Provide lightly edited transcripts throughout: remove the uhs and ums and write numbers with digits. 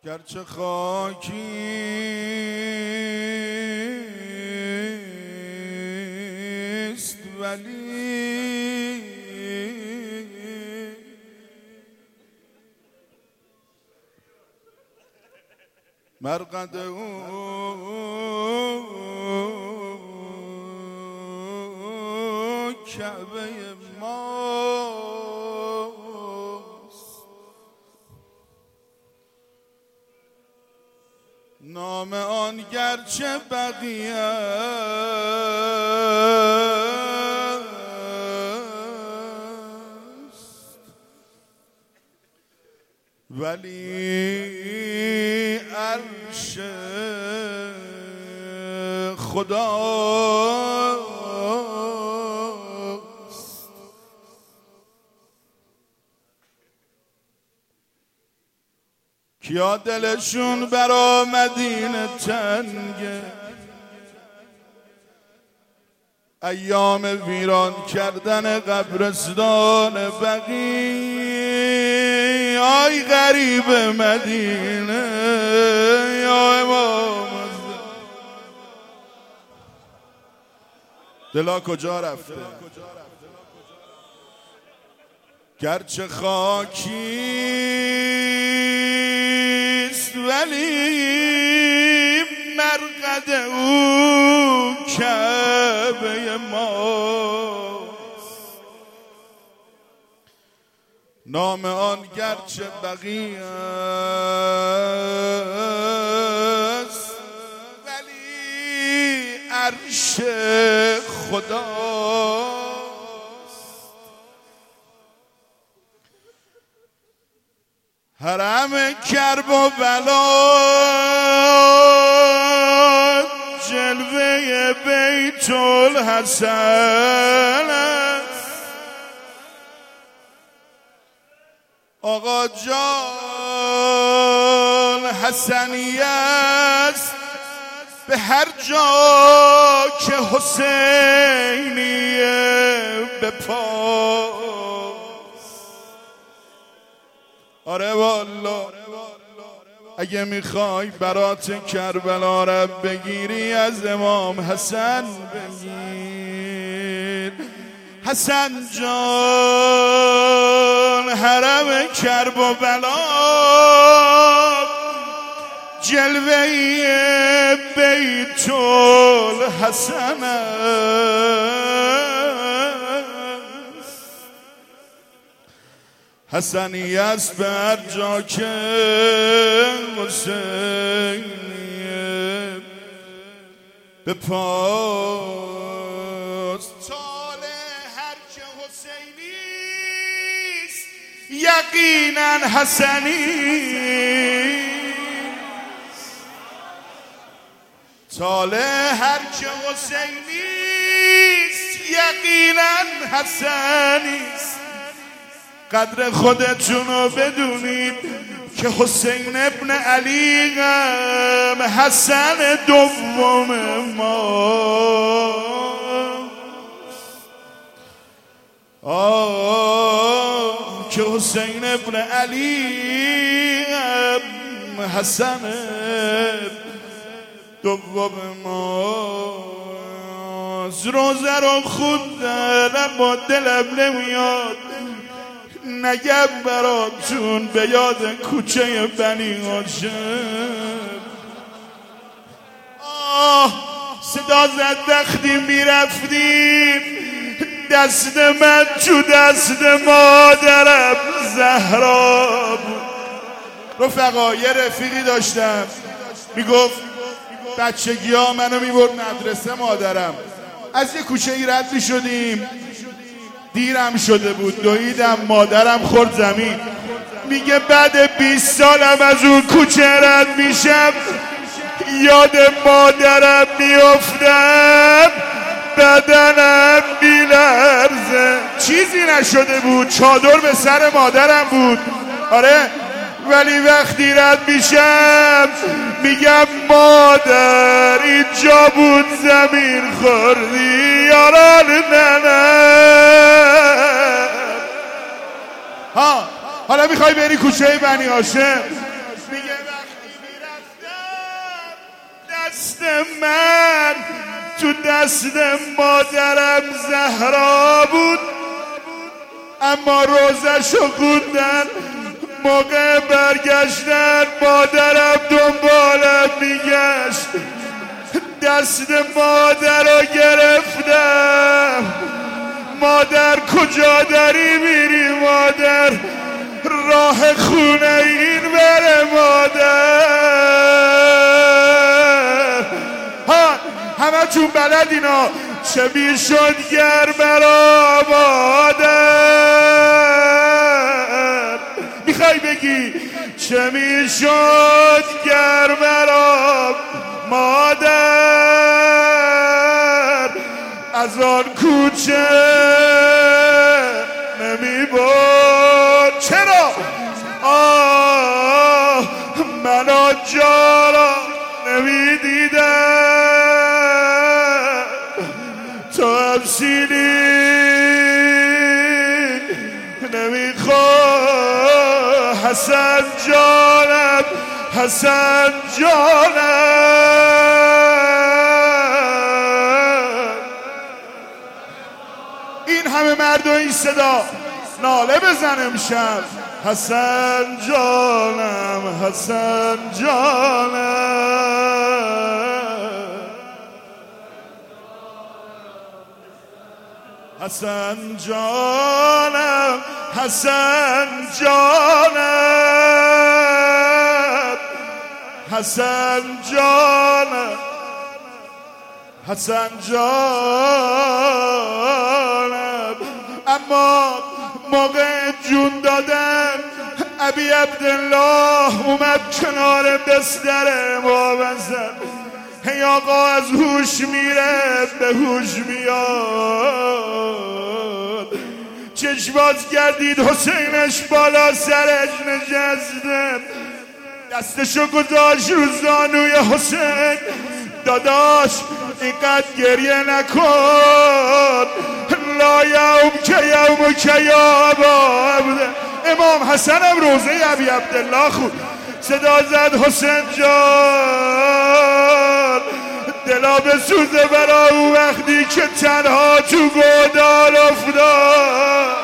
گرچه خاکیست ولی مرقد او کعبه ماست. نام آن گرچه بقیه است ولی عرش خداست. کیا دلشون برا مدینه تنگه، ایام ویران کردن قبرستان بقی. آی غریب مدینه یا امام دلا کجا رفته؟ گرچه خاکیست ولی مرقد او کعبه ماست. نام آن گرچه بقیه است ولی عرش خداست. حرم کرب و بلا جلوه بیت الحسن است. آقا جان حسنی است به هر جا که حسینیه به پاست. آره والا اگه میخوای برات کربلا را بگیری از امام حسن بگیر. حسن جان حرم کرب و بلا جلوه بیت الحسن است. حسنی است به هر جا که حسینیه به پاست. چال هر که حسینیست یقینا حسنی. چال هر که حسینیست یقینا حسنیست. قدر خودتونو بدونید که حسین ابن علی هم حسن دوم ما. که حسین ابن علی هم حسن دوم ماست. روزه رو خوندم با دلم نمیاد نگم براتون به یاد کوچه بنی هاشم. صدا زد وقتی میرفتیم دست من تو دست مادرم زهرا بود. رفقا یه رفیقی داشتم میگفت بچگی ها منو میبرد مدرسه مادرم. از یه کوچه ای رد میشدیم دیرم شده بود دویدم مادرم خورد زمین. میگه بعد 20 سالم از اون کوچه رد میشم یاد مادرم میافتم بدنم میلرزه. چیزی نشده بود چادر به سر مادرم بود. آره ولی وقتی رد میشم میگم مادر اینجا بود زمین خوردی یاران ننم. حالا میخوای بری کوچه بنی هاشم میگه دست من تو دست مادرم زهرا بود، اما روزشو خوندن موقع برگشتن مادرم دنبالم میگشت. دست مادر رو گرفتم، مادر کجا داری میری مادر؟ راه خونه این بره مادر. ها همه چون بلد اینا. چه میشد گر مرا مادر، میخوای بگی چه میشد گر مرا مادر از آن کوچه نمیبرد؟ چرا؟ آه من آنجا را نمیدیدم، تو همسینی نمیخواه حسن جانم، حسن جانم. این همه مرد و این صدا ناله بزن امشب. حسن جانم، حسن جانم، حسن جانم، حسن جانم، حسن جانم، حسن جانم. اما موقع جون دادن ابی عبدالله اومد کنار بستر ما بزن. هی آقا از هوش میره به هوش میاد، چشماز گردید حسینش بالا سرش نشسته، دستشو گذاشت رو زانوی حسین. داداش اینقدر گریه نکن، لا یوم که یوم که یا ابا عبده. امام حسنم روزه ابی عبدالله خود صدا زد حسین جان دلا بسوزه برا او وقتی که تنها تو گودال افتاد.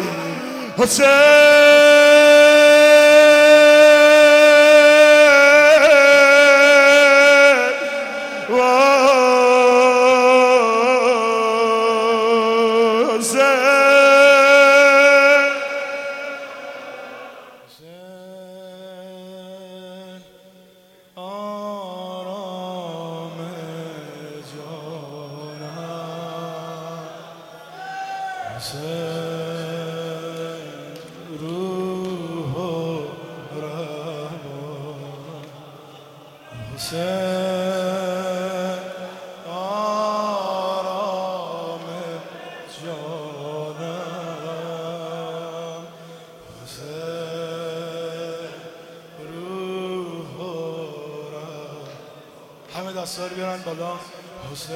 همه دستار بیارن بالا. حسین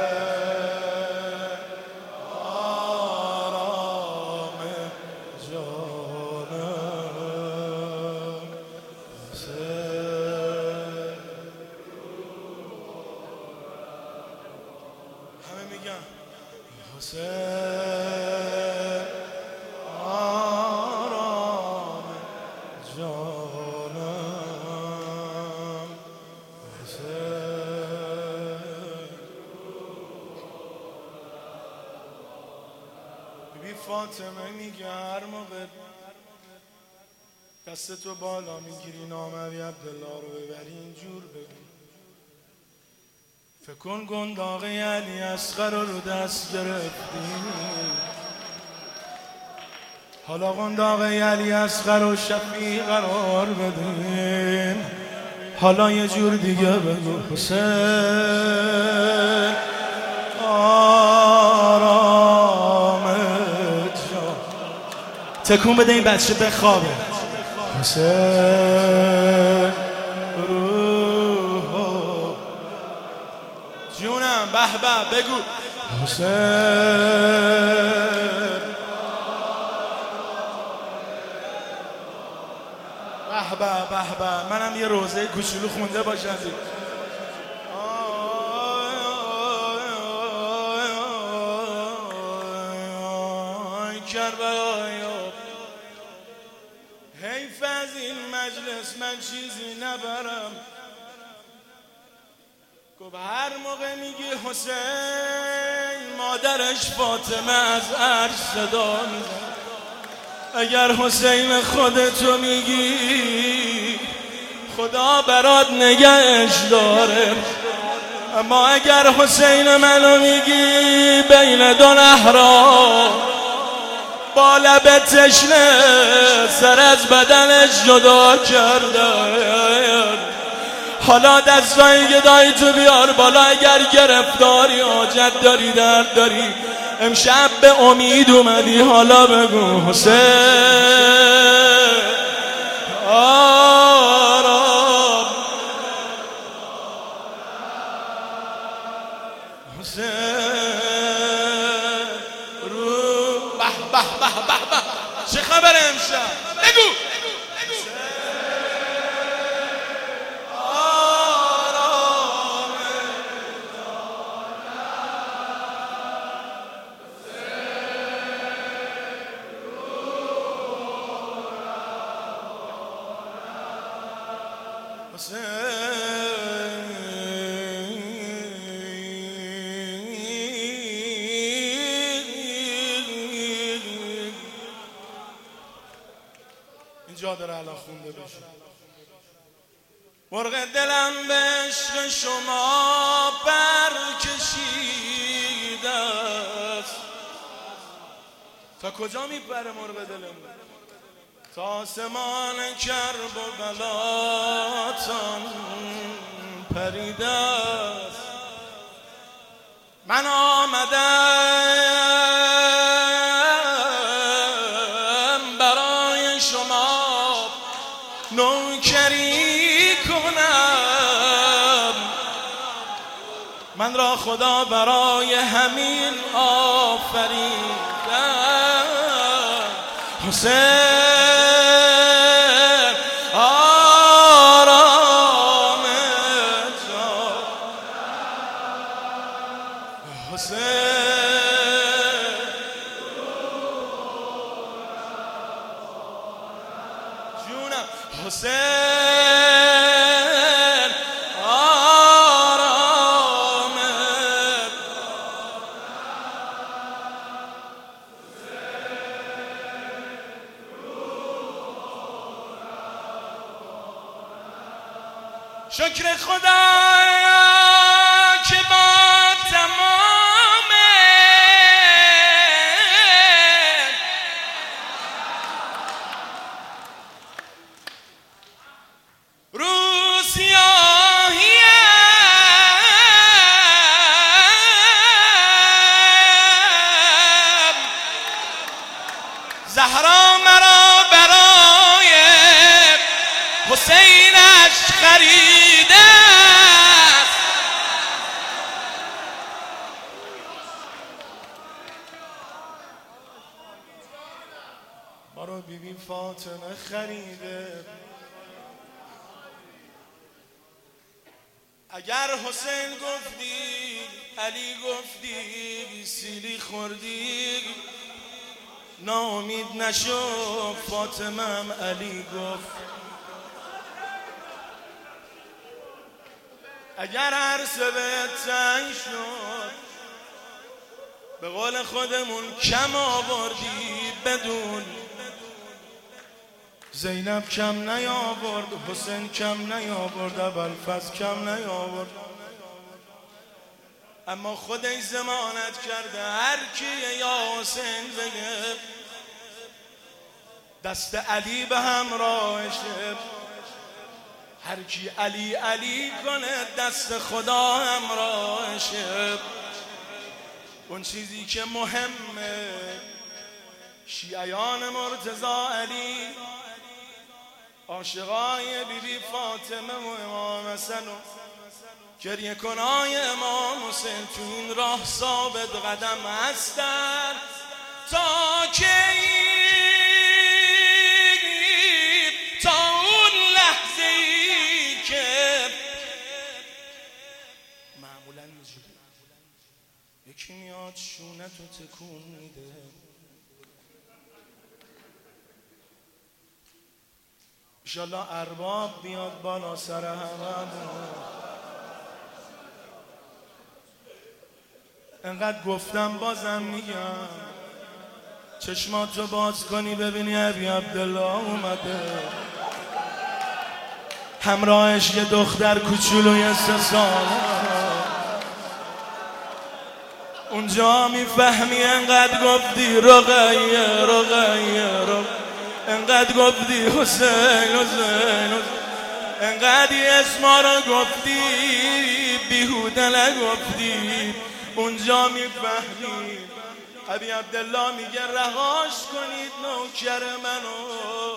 آرام جانم، حسین. همه میگن حسین آرام جانم، بی فاطمه میگه هر موقع دست تو بالا میگیری نام ابی عبدالله رو ببری اینجور بگو فکر کن گنداغ علی اصغر رو دست گرفتی، حالا گنداغ علی اصغر رو شفیع قرار بدین. حالا یه جور دیگه بگو حسین آرامت جان. تکون بده این بچه بخوابه. حسین روح جونم به به بگو حسین به به به به. منم یه روزه کوچولو خونده باشم. کربلا. حیف از این مجلس من چیزی نبرم. گفت هر موقع میگی حسین مادرش فاطمه از عرش صدا میزن. اگر حسین خودتو میگی خدا برات نگهش داره، اما اگر حسین منو میگی بین دو نهرا با لب تشنه سر از بدنش جدا کرده. حالا دستای گدایی تو بیار بالا، اگر گرفتاری حاجت داری درد داری امشب به امید اومدی، حالا بگو حسین آرام حسین رو به به به به به. چه خبره امشب؟ بگو اینجا داره الان خونده بشه. مرغ دلم به عشق شما برکشیده است. تا کجا میپره مرغ دلم؟ تا آسمان کرب و بلاتان پریده است. من آمدم برای شما نوکری کنم. من را خدا برای همین آفریده. حسین آرام جان حسین جونم حسین آرام شکر خدا که با تمام روسیاهیم زهرا مرا برای حسینش خریده است. ما رو بیبی فاطمه خریده. اگر حسین گفتی علی گفتی سیلی خوردی ناامید نشو. فاطمه هم علی گفت. اگر عرصه به تنگ شد به قول خودمون کم آوردی بدون. زینب کم نیاورد، حسین کم نیاورد، ابوالفضل کم نیاورد، اما خودش ضمانت کرده هر کی یا حسین بگه دست علی به همراهشه. هر کی علی علی کنه دست خدا همراهشه. اون چیزی که مهمه شیعیان مرتضی علی عاشقای بیبی فاطمه و امام حسن و گریه کنای امام حسین تو این راه ثابت قدم هستن تا که تا اون لحظه ای که معمولا یکی میاد شونه تو تکون میده انشالله ارباب بیاد بالا سر هممون. انقدر گفتم بازم میگم، چشماتو باز کنی ببینی ابی عبدالله اومده، همراهش یه دختر کوچولوی 3 ساله. اونجا میفهمی انقدر گفتی رقیه رقیه، انقدر گفتی حسین حسین، انقدر اسما رو گفتی بیهوده نگفتی. اونجا میفهمی ابی عبدالله میگه رهاش کنید نوکر منو،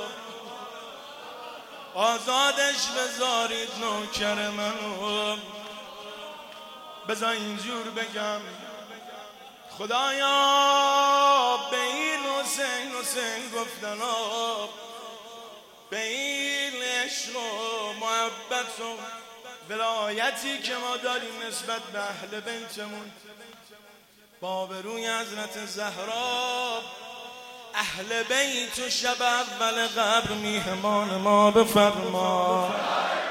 آزادش بذارید نوکر منو. بذار اینجور بگم خدایا به این حسین حسین گفتن به این عشق و محبت و ولایتی که ما داریم نسبت به اهل بیتمون، با بروی حضرت زهرا اهل بیت و شب اول قبر میهمان ما بفرما.